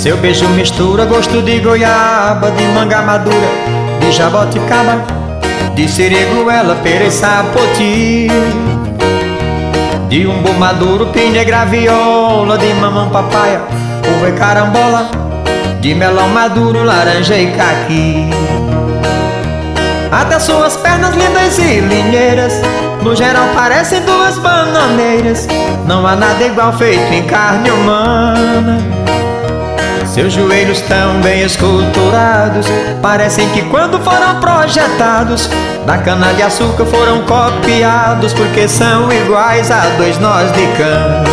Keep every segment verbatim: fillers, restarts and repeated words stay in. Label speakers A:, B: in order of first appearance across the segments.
A: Seu beijo mistura gosto de goiaba, de manga madura, de jaboticaba, de siriguela, pera e sapoti, de umbu maduro, pinha e graviola, de mamão papaya, uva e carambola, de melão maduro, laranja e caqui. Até suas pernas lindas e linheiras, no geral parecem duas bananeiras. Não há nada igual feito em carne humana. Seus joelhos tão bem esculturados, parecem que quando foram projetados da cana de açúcar foram copiados, porque são iguais a dois nós de cana.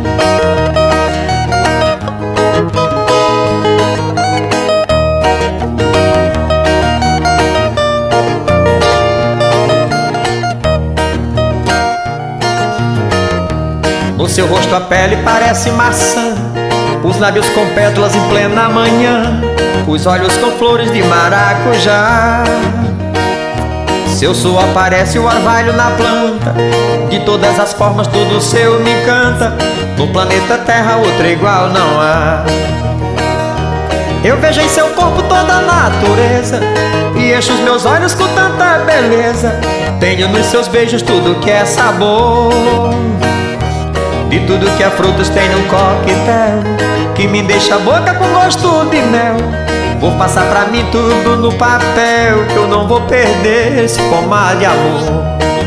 A: No seu rosto a pele parece maçã, os lábios com pétalas em plena manhã, os olhos com flores de maracujá. Seu suor parece o orvalho na planta, de todas as formas tudo seu me encanta. No planeta Terra outra igual não há. Eu vejo em seu corpo toda a natureza e encho os meus olhos com tanta beleza. Tenho nos seus beijos tudo que é sabor, de tudo que é frutos tem no coquetel, que me deixa a boca com gosto de mel. Vou passar pra mim tudo no papel, que eu não vou perder esse pomar de amor.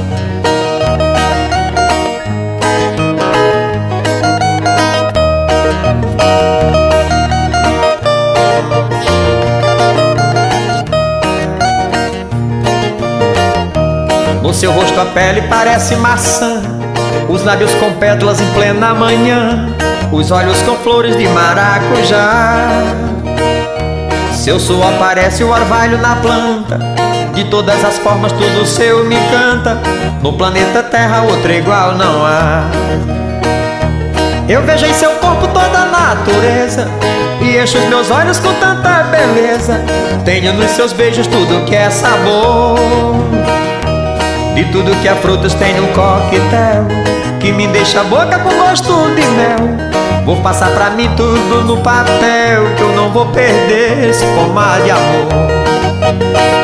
A: No seu rosto a pele parece maçã, os lábios com pétalas em plena manhã, os olhos com flores de maracujá. Seu suor parece o orvalho na planta, de todas as formas tudo seu me encanta. No planeta Terra outra igual não há. Eu vejo em seu corpo toda a natureza e encho os meus olhos com tanta beleza. Tenho nos seus beijos tudo que é sabor, de tudo que é frutos tem no coquetel, que me deixa a boca com gosto de mel. Vou passar pra mim tudo no papel, que eu não vou perder esse pomar de amor.